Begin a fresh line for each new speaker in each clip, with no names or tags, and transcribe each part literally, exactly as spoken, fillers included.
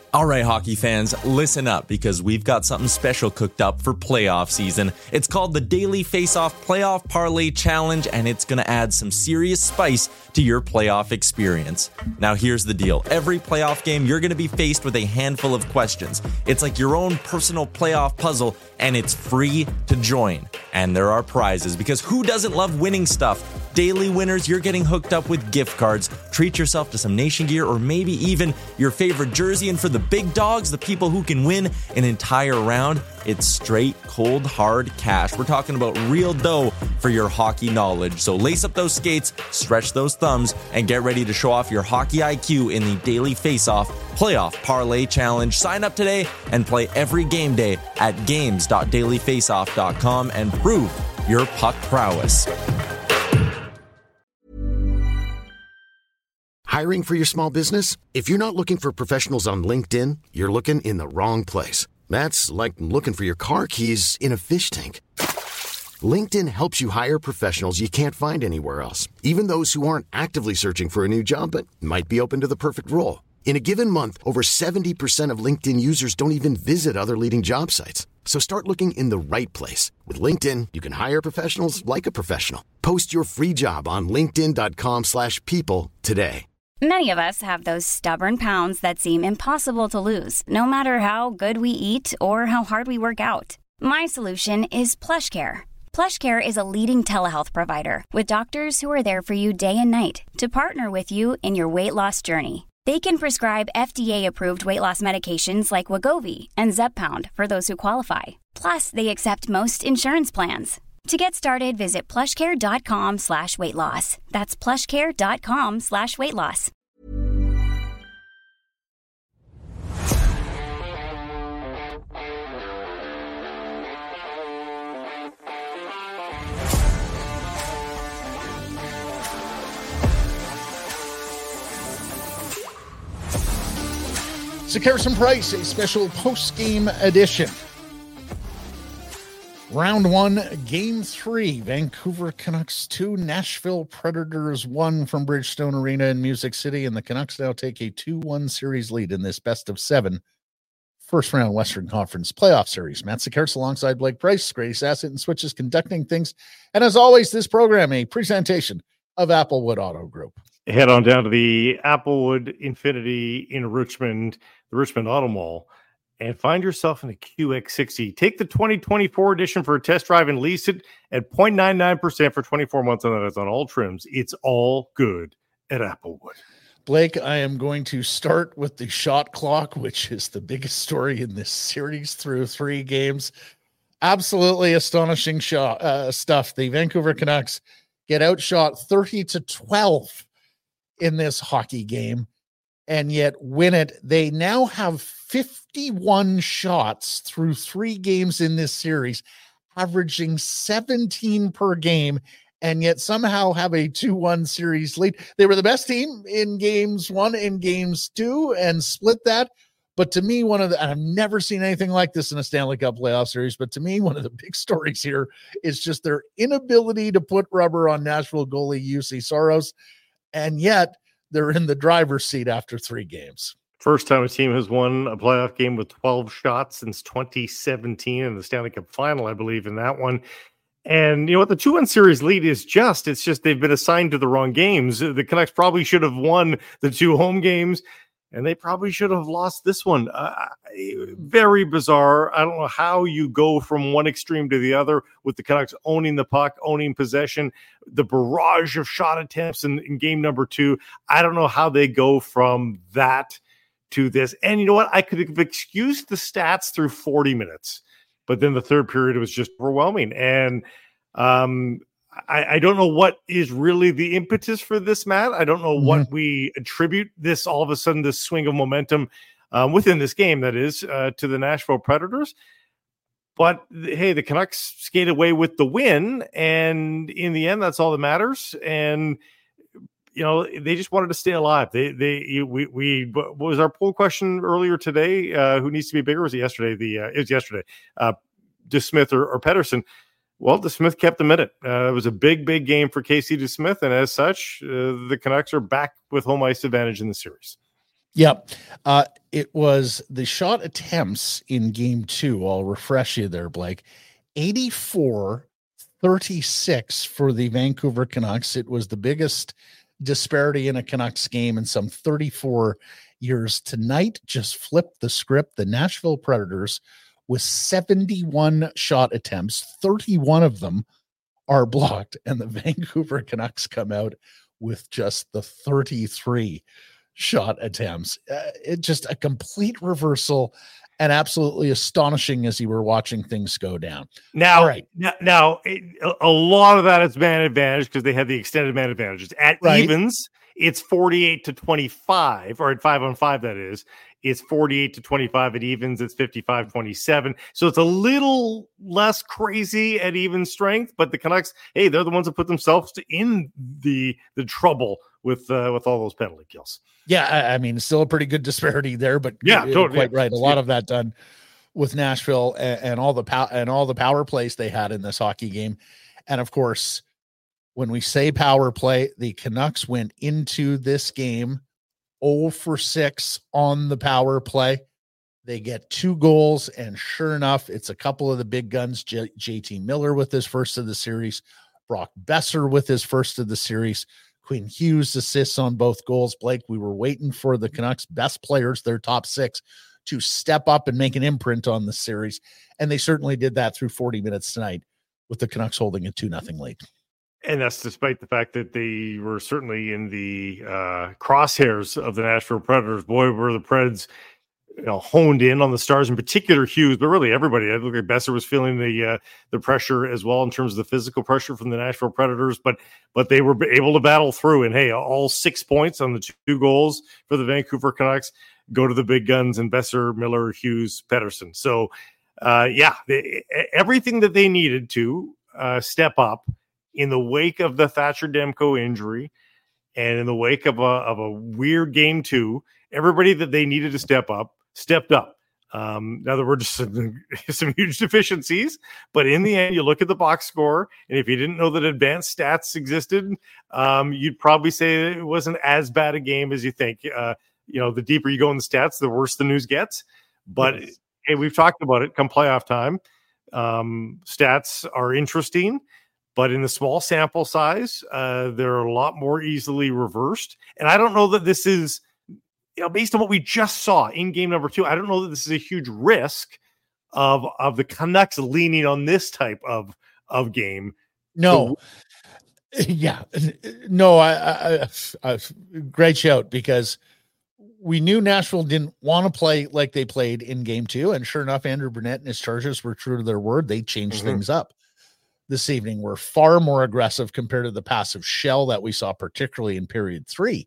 All right, hockey fans, listen up because we've got something special cooked up for playoff season. It's called the Daily Face-Off Playoff Parlay Challenge, and it's going to add some serious spice to your playoff experience. Now, here's the deal. Every playoff game, you're going to be faced with a handful of questions. It's like your own personal playoff puzzle, and it's free to join. And there are prizes, because who doesn't love winning stuff? Daily winners, you're getting hooked up with gift cards. Treat yourself to some Nation gear or maybe even your favorite jersey. And for the big dogs, the people who can win an entire round, it's straight, cold, hard cash. We're talking about real dough for your hockey knowledge. So lace up those skates, stretch those thumbs, and get ready to show off your hockey I Q in the Daily Face-Off Playoff Parlay Challenge. Sign up today and play every game day at games dot daily face off dot com and prove your puck prowess.
Hiring for your small business? If you're not looking for professionals on LinkedIn, you're looking in the wrong place. That's like looking for your car keys in a fish tank. LinkedIn helps you hire professionals you can't find anywhere else, even those who aren't actively searching for a new job but might be open to the perfect role. In a given month, over seventy percent of LinkedIn users don't even visit other leading job sites. So start looking in the right place. With LinkedIn, you can hire professionals like a professional. Post your free job on linkedin dot com slash people today.
Many of us have those stubborn pounds that seem impossible to lose, no matter how good we eat or how hard we work out. My solution is PlushCare. PlushCare is a leading telehealth provider with doctors who are there for you day and night to partner with you in your weight loss journey. They can prescribe F D A-approved weight loss medications like Wegovy and Zepbound for those who qualify. Plus, they accept most insurance plans. To get started, visit plushcare.com slash weight loss. That's plushcare.com slash weight loss.
So Carson Price, a special post-game edition. Round one, game three, Vancouver Canucks two, Nashville Predators one from Bridgestone Arena in Music City, and the Canucks now take a two one series lead in this best of seven first round Western Conference playoff series. Matt Sekeres alongside Blake Price, Grady Sassett and Switches conducting things. And as always, this program, a presentation of Applewood Auto Group.
Head on down to the Applewood Infinity in Richmond, the Richmond Auto Mall, and find yourself in a Q X sixty. Take the twenty twenty-four edition for a test drive and lease it at zero point nine nine percent for twenty-four months on that on all trims. It's all good at Applewood.
Blake, I am going to start with the shot clock, which is the biggest story in this series through three games. Absolutely astonishing shot, uh, stuff. The Vancouver Canucks get outshot thirty to twelve in this hockey game and yet win it. They now have fifty-one shots through three games in this series, averaging seventeen per game, and yet somehow have a two one series lead. They were the best team in games one and games two and split that. But to me, one of the, and I've never seen anything like this in a Stanley Cup playoff series, but to me, one of the big stories here is just their inability to put rubber on Nashville goalie U C Soros. And yet they're in the driver's seat after three games.
First time a team has won a playoff game with twelve shots since twenty seventeen in the Stanley Cup final, I believe, in that one. And you know what? The two one series lead is just, it's just they've been assigned to the wrong games. The Canucks probably should have won the two home games, and they probably should have lost this one. Uh, very bizarre. I don't know how you go from one extreme to the other with the Canucks owning the puck, owning possession, the barrage of shot attempts in, in game number two. I don't know how they go from that to this. And you know what? I could have excused the stats through forty minutes, but then the third period was just overwhelming. And um, I, I don't know what is really the impetus for this, Matt. I don't know mm-hmm. what we attribute this, all of a sudden, this swing of momentum um, within this game, that is, uh, to the Nashville Predators. But, hey, the Canucks skate away with the win, and in the end, that's all that matters. And, you know, they just wanted to stay alive. They, they, we, we, what was our poll question earlier today? Uh, who needs to be bigger? Was it yesterday? The, uh, it was yesterday. Uh, DeSmith or, or Pettersson. Well, DeSmith kept them in it. Uh, it was a big, big game for Casey DeSmith, and as such, uh, the Canucks are back with home ice advantage in the series.
Yep. Uh, it was the shot attempts in game two. I'll refresh you there, Blake. eighty-four thirty-six for the Vancouver Canucks. It was the biggest disparity in a Canucks game in some thirty-four years. Tonight just flipped the script. The Nashville Predators, with seventy-one shot attempts, thirty-one of them are blocked, and the Vancouver Canucks come out with just the thirty-three shot attempts. Uh, it just a complete reversal, and absolutely astonishing as you were watching things go down.
Now,
All right.
now, now it, a lot of that is man advantage because they had the extended man advantages. At
Right.
evens, it's forty-eight to twenty-five, or at five on five, that is. It's forty-eight to twenty-five. At evens, it's fifty-five twenty-seven. So it's a little less crazy at even strength, but the Canucks, hey, they're the ones that put themselves in the the trouble with uh, with all those penalty kills.
Yeah, I, I mean, still a pretty good disparity there, but
Yeah,
you're
totally.
quite right. A lot
Yeah.
of that done with Nashville and, and all the pow- and all the power plays they had in this hockey game. And of course, when we say power play, the Canucks went into this game oh for six on the power play. They get two goals, and sure enough, it's a couple of the big guns. J- JT Miller with his first of the series, Brock Besser with his first of the series, Quinn Hughes assists on both goals. Blake, we were waiting for the Canucks' best players, their top six, to step up and make an imprint on the series, and they certainly did that through forty minutes tonight, with the Canucks holding a two nothing lead.
And that's despite the fact that they were certainly in the uh, crosshairs of the Nashville Predators. Boy, were the Preds, you know, honed in on the Stars, in particular Hughes, but really everybody. I look like Besser was feeling the uh, the pressure as well in terms of the physical pressure from the Nashville Predators, but but they were able to battle through. And hey, all six points on the two goals for the Vancouver Canucks go to the big guns and Besser, Miller, Hughes, Pettersson. So uh, yeah, they, everything that they needed to uh, step up in the wake of the Thatcher Demko injury and in the wake of a, of a weird game two, everybody that they needed to step up, stepped up. Um, now there were just some, some huge deficiencies, but in the end, you look at the box score, and if you didn't know that advanced stats existed, um, you'd probably say it wasn't as bad a game as you think. Uh, you know, the deeper you go in the stats, the worse the news gets. But
Yes.
hey, we've talked about it. Come playoff time, um, stats are interesting. But in the small sample size, uh, they're a lot more easily reversed. And I don't know that this is, you know, based on what we just saw in game number two, I don't know that this is a huge risk of of the Canucks leaning on this type of of game.
No, yeah, no, I, I, I, I great shout, because we knew Nashville didn't want to play like they played in game two. And sure enough, Andrew Burnett and his Chargers were true to their word. They changed
Mhm.
things up this evening. Were far more aggressive compared to the passive shell that we saw, particularly in period three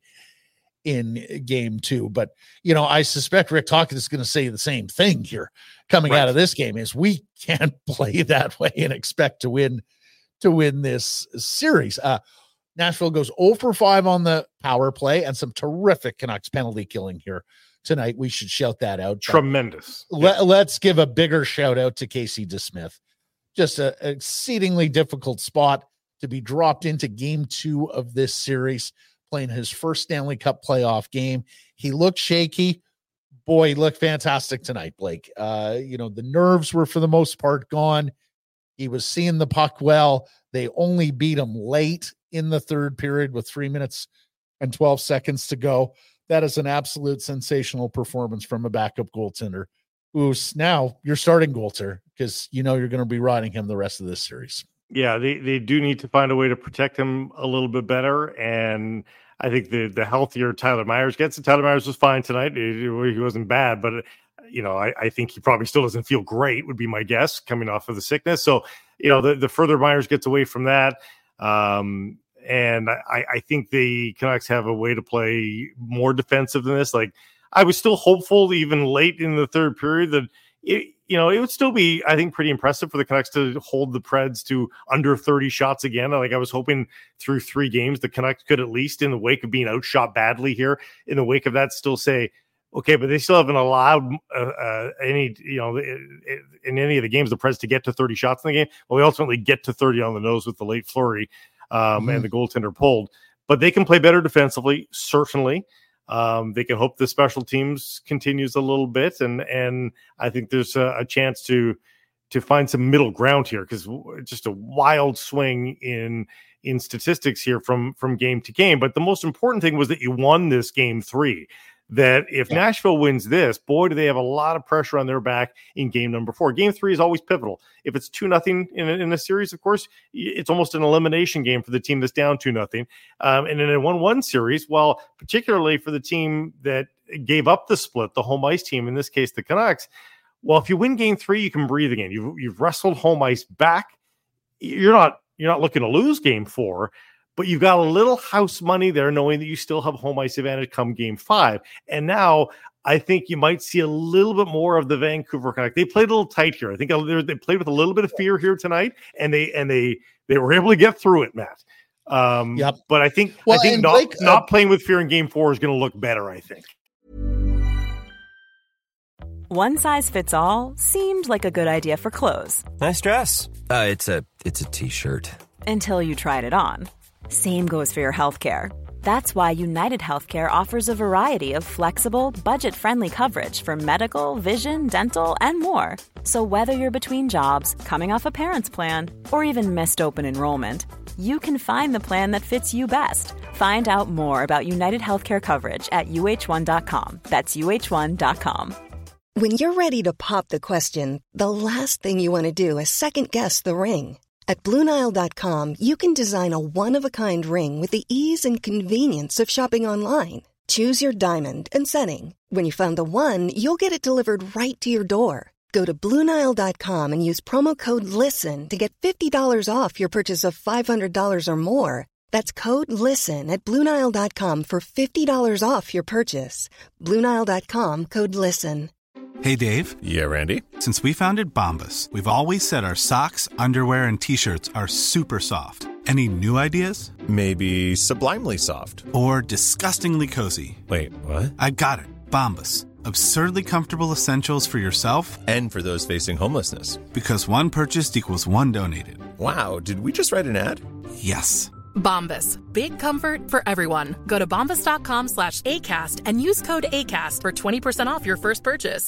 in game two. But, you know, I suspect Rick Tocchet is going to say the same thing here coming
Right.
out of this game, is we can't play that way and expect to win, to win this series. Uh, Nashville goes oh for five on the power play, and some terrific Canucks penalty killing here tonight. We should shout that out. But
Tremendous.
Let, let's give a bigger shout out to Casey DeSmith. Just a, a exceedingly difficult spot to be dropped into game two of this series, playing his first Stanley Cup playoff game. He looked shaky. Boy, he looked fantastic tonight, Blake. Uh, you know, the nerves were for the most part gone. He was seeing the puck well. They only beat him late in the third period with three minutes and twelve seconds to go. That is an absolute sensational performance from a backup goaltender, who's now your starting goaltender, because you know you're going to be riding him the rest of this series.
Yeah, they, they do need to find a way to protect him a little bit better. And I think the the healthier Tyler Myers gets it. Tyler Myers was fine tonight. He, he wasn't bad, but, you know, I, I think he probably still doesn't feel great, would be my guess, coming off of the sickness. So, you know, the, the further Myers gets away from that, um, and I, I think the Canucks have a way to play more defensive than this. Like, I was still hopeful even late in the third period that, it, you know, it would still be, I think, pretty impressive for the Canucks to hold the Preds to under thirty shots again. Like, I was hoping through three games, the Canucks could, at least in the wake of being outshot badly here, in the wake of that, still say, okay, but they still haven't allowed uh, uh, any, you know, in any of the games, the Preds to get to thirty shots in the game. Well, they ultimately get to thirty on the nose with the late flurry um, mm-hmm. and the goaltender pulled. But they can play better defensively, certainly. Um, they can hope the special teams continues a little bit, and and I think there's a, a chance to to find some middle ground here, because just a wild swing in in statistics here from from game to game. But the most important thing was that you won this game three. That if yeah. Nashville wins this, boy, do they have a lot of pressure on their back in game number four. Game three is always pivotal. If it's two nothing in a, in a series, of course, it's almost an elimination game for the team that's down two nothing. Um, and in a one one series, well, particularly for the team that gave up the split, the home ice team, in this case, the Canucks, well, if you win game three, you can breathe again. You've, you've wrestled home ice back. You're not you're not looking to lose game four, but you've got a little house money there, knowing that you still have home ice advantage come game five. And now I think you might see a little bit more of the Vancouver Canucks. They played a little tight here. I think they played with a little bit of fear here tonight, and they and they they were able to get through it, Matt. Um, yep. But I think well, I think not Blake, uh, not playing with fear in game four is going to look better, I think.
One size fits all seemed like a good idea for clothes.
Nice dress. Uh, it's a it's a t-shirt.
Until you tried it on. Same goes for your healthcare. That's why United Healthcare offers a variety of flexible, budget-friendly coverage for medical, vision, dental, and more. So whether you're between jobs, coming off a parent's plan, or even missed open enrollment, you can find the plan that fits you best. Find out more about United Healthcare coverage at U H one dot com. That's U H one dot com.
When you're ready to pop the question, the last thing you want to do is second-guess the ring. At Blue Nile dot com, you can design a one-of-a-kind ring with the ease and convenience of shopping online. Choose your diamond and setting. When you find the one, you'll get it delivered right to your door. Go to Blue Nile dot com and use promo code LISTEN to get fifty dollars off your purchase of five hundred dollars or more. That's code LISTEN at Blue Nile dot com for fifty dollars off your purchase. Blue Nile dot com, code LISTEN.
Hey, Dave.
Yeah, Randy.
Since we founded Bombas, we've always said our socks, underwear, and T-shirts are super soft. Any new ideas?
Maybe sublimely soft.
Or disgustingly cozy.
Wait, what?
I got it. Bombas. Absurdly comfortable essentials for yourself.
And for those facing homelessness.
Because one purchased equals one donated.
Wow, did we just write an ad?
Yes.
Bombas. Big comfort for everyone. Go to bombas dot com slash ACAST and use code ACAST for twenty percent off your first purchase.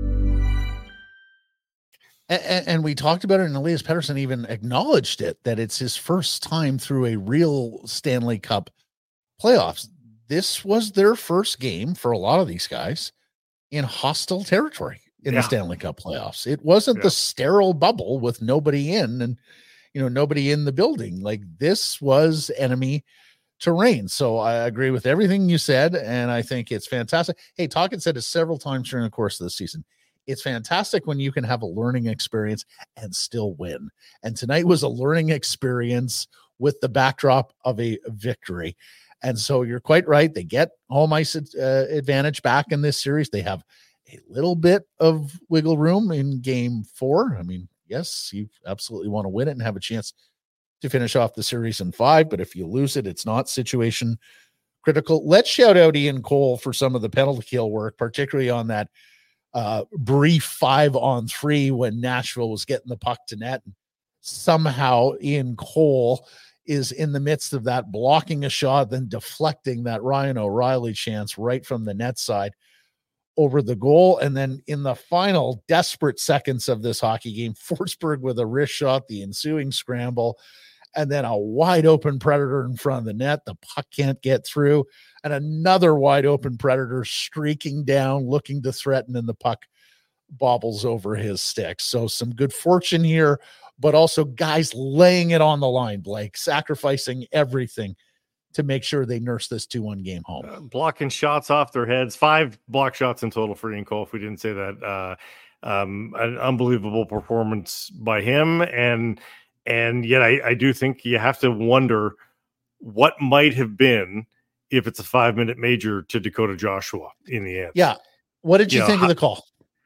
And, and we talked about it, and Elias Pettersson even acknowledged it, that it's his first time through a real Stanley Cup playoffs. This was their first game for a lot of these guys in hostile territory in yeah. the Stanley Cup playoffs. It wasn't yeah. the sterile bubble with nobody in and, you know, nobody in the building. Like, this was enemy terrain. So I agree with everything you said, and I think it's fantastic. Hey, Tocchet said it several times during the course of the season. It's fantastic when you can have a learning experience and still win. And tonight was a learning experience with the backdrop of a victory. And so you're quite right. They get home ice uh, advantage back in this series. They have a little bit of wiggle room in game four. I mean, yes, you absolutely want to win it and have a chance to finish off the series in five. But if you lose it, it's not situation critical. Let's shout out Ian Cole for some of the penalty kill work, particularly on that uh, brief five on three when Nashville was getting the puck to net. Somehow Ian Cole is in the midst of that, blocking a shot, then deflecting that Ryan O'Reilly chance right from the net side over the goal. And then in the final desperate seconds of this hockey game, Forsberg with a wrist shot, the ensuing scramble, and then a wide open Predator in front of the net. The puck can't get through, and another wide open Predator streaking down, looking to threaten, and the puck bobbles over his stick. So some good fortune here, but also guys laying it on the line, Blake, sacrificing everything to make sure they nurse this two one game home.
Uh, blocking shots off their heads, five block shots in total for Ian Cole, if we didn't say that. Uh, um, an unbelievable performance by him. And and yet I, I do think you have to wonder what might have been if it's a five-minute major to Dakota Joshua in the end.
Yeah. What did you, you think know, of the call?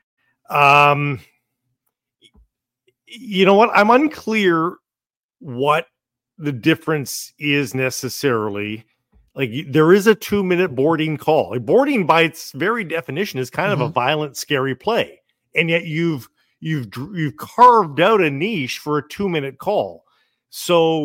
Um, you know what? I'm unclear what the difference is necessarily. Like, there is a two minute boarding call. Like, boarding by its very definition is kind mm-hmm. of a violent, scary play. And yet you've, you've, you've carved out a niche for a two minute call. So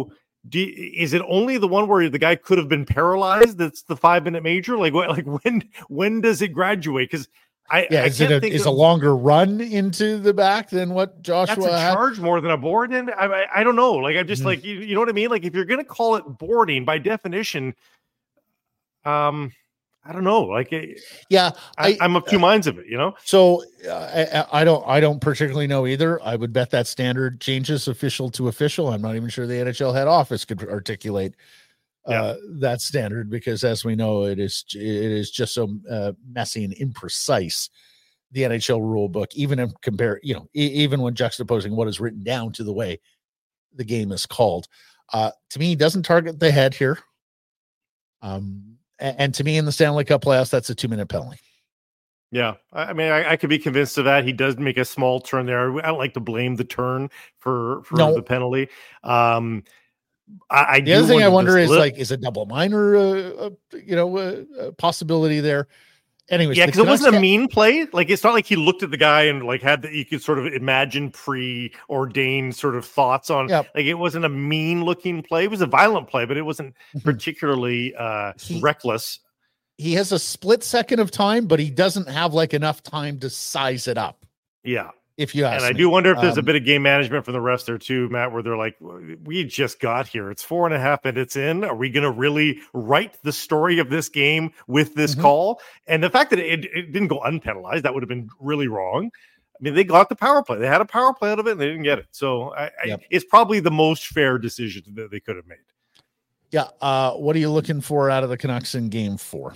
do you, is it only the one where the guy could have been paralyzed? That's the five minute major. Like what? Like when? When does it graduate? Because I
yeah,
I
is
can't
it a,
think
is
of,
a longer run into the back than what Joshua
that's a
had?
charge more than a board? And I I, I don't know. Like I'm just
Mhm.
like you, you know what I mean. Like if you're gonna call it boarding by definition, um, I don't know. Like
Yeah,
I,
I,
I'm of two minds of it. You know.
So uh, I, I don't I don't particularly know either. I would bet that standard changes official to official. I'm not even sure the N H L head office could articulate uh,
Yeah.
that standard because, as we know, it is it is just so uh, messy and imprecise. The N H L rule book, even in compare, you know, e- even when juxtaposing what is written down to the way the game is called, uh, to me, doesn't target the head here. Um, and, and to me, in the Stanley Cup playoffs, that's a two minute penalty.
Yeah, I I mean, I, I could be convinced of that. He does make a small turn there. I don't like to blame the turn for for
No.
the penalty. Um, I, I
The other thing I wonder is
this,
like, is a double minor, uh, uh, you know, uh, a possibility there? Anyways,
yeah,
the
because it wasn't a
Canucks
mean play. Like it's not like he looked at the guy and like had that you could sort of imagine preordained sort of thoughts on.
Yep.
Like it wasn't a mean looking play. It was a violent play, but it wasn't
Mhm.
particularly uh,
He-
reckless.
he has a split second of time, but he doesn't have like enough time to size it up.
Yeah.
If you ask
And I
me.
do wonder if there's a
Um,
bit of game management from the refs there too, Matt, where they're like, we just got here. It's four and a half minutes in. Are we going to really write the story of this game with this
Mhm.
call? And the fact that it, it didn't go unpenalized, that would have been really wrong. I mean, they got the power play. They had a power play out of it and they didn't get it. So I,
Yep.
I, it's probably the most fair decision that they could have made.
Yeah. Uh, what are you looking for out of the Canucks in game four?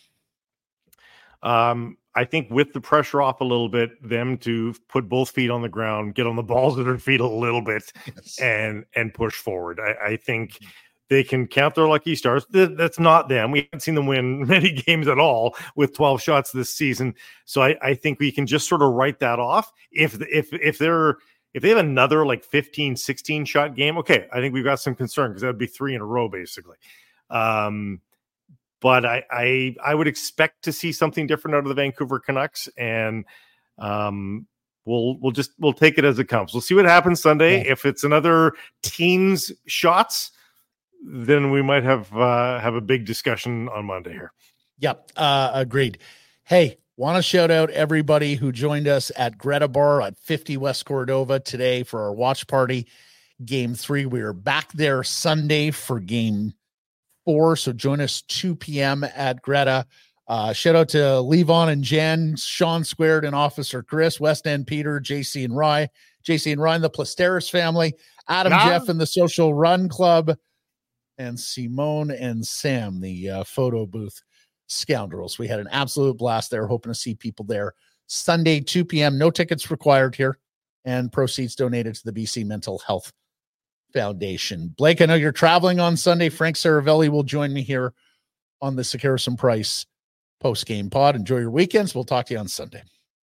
Um, I think with the pressure off a little bit, them to put both feet on the ground, get on the balls of their feet a little bit,
Yes.
and and push forward. I, I think they can count their lucky stars. Th- that's not them. We haven't seen them win many games at all with twelve shots this season. So I, I think we can just sort of write that off. If if if they're if they have another like fifteen, sixteen shot game, okay, I think we've got some concern because that would be three in a row basically. Um, But I, I I would expect to see something different out of the Vancouver Canucks, and um, we'll we'll just we'll take it as it comes. We'll see what happens Sunday.
Yeah.
If it's another team's shots, then we might have uh, have a big discussion on Monday here.
Yep. Uh, agreed. Hey, want to shout out everybody who joined us at Greta Bar at fifty West Cordova today for our watch party. Game three. We are back there Sunday for game four. So join us two p.m. at Greta. Uh, shout out to Levon and Jen, Sean Squared and Officer Chris, West End Peter, J C and Rye, J C and Ryan, the Plasteris family, Adam,
Yeah.
Jeff, and the Social Run Club, and Simone and Sam, the uh, photo booth scoundrels. We had an absolute blast there. Hoping to see people there Sunday, two p.m. No tickets required here, and proceeds donated to the B C Mental Health Foundation. Blake, I know you're traveling on Sunday. Frank Saravelli will join me here on the Sick Harrison Price post-game pod. Enjoy your weekends. We'll talk to you on Sunday.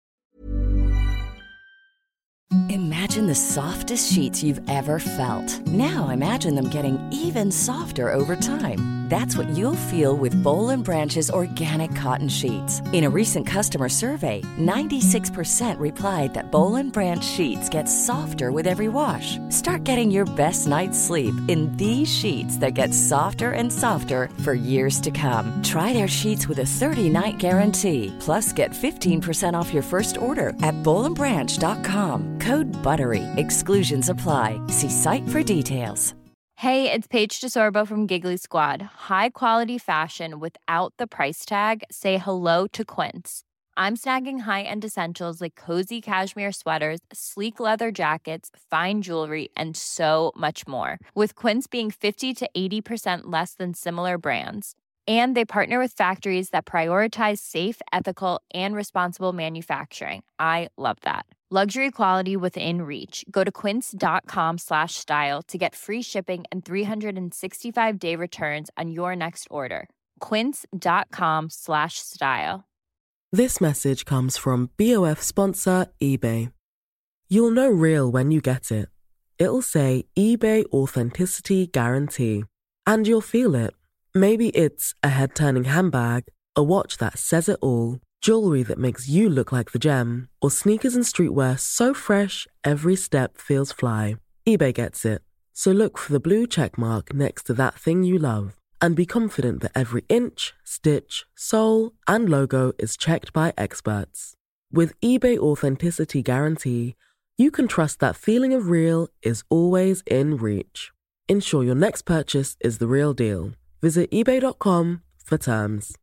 Imagine the softest sheets you've ever felt. Now imagine them getting even softer over time. That's what you'll feel with Boll and Branch's organic cotton sheets. In a recent customer survey, ninety-six percent replied that Boll and Branch sheets get softer with every wash. Start getting your best night's sleep in these sheets that get softer and softer for years to come. Try their sheets with a thirty-night guarantee. Plus, get fifteen percent off your first order at boll and branch dot com. Code BUTTERY. Exclusions apply. See site for details.
Hey, it's Paige DeSorbo from Giggly Squad. High quality fashion without the price tag. Say hello to Quince. I'm snagging high-end essentials like cozy cashmere sweaters, sleek leather jackets, fine jewelry, and so much more. With Quince being fifty to eighty percent less than similar brands. And they partner with factories that prioritize safe, ethical, and responsible manufacturing. I love that. Luxury quality within reach. Go to quince.com slash style to get free shipping and three sixty-five day returns on your next order. Quince.com slash style.
This message comes from B O F sponsor eBay. You'll know real when you get it. It'll say eBay Authenticity Guarantee. And you'll feel it. Maybe it's a head-turning handbag, a watch that says it all, jewelry that makes you look like the gem, or sneakers and streetwear so fresh every step feels fly. eBay gets it. So look for the blue check mark next to that thing you love and be confident that every inch, stitch, sole, and logo is checked by experts. With eBay Authenticity Guarantee, you can trust that feeling of real is always in reach. Ensure your next purchase is the real deal. Visit ebay dot com for terms.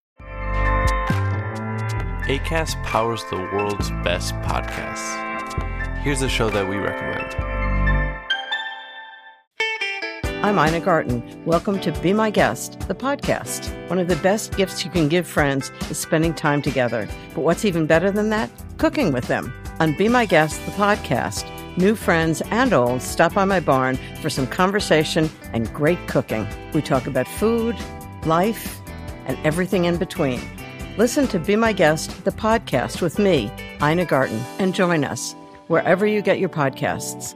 Acast powers the world's best podcasts. Here's a show that we recommend.
I'm Ina Garten. Welcome to Be My Guest, the podcast. One of the best gifts you can give friends is spending time together. But what's even better than that? Cooking with them. On Be My Guest, the podcast, new friends and old stop by my barn for some conversation and great cooking. We talk about food, life, and everything in between. Listen to Be My Guest, the podcast with me, Ina Garten, and join us wherever you get your podcasts.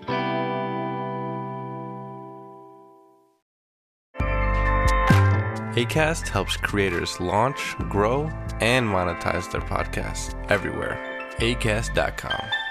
Acast helps creators launch, grow, and monetize their podcasts everywhere. acast dot com.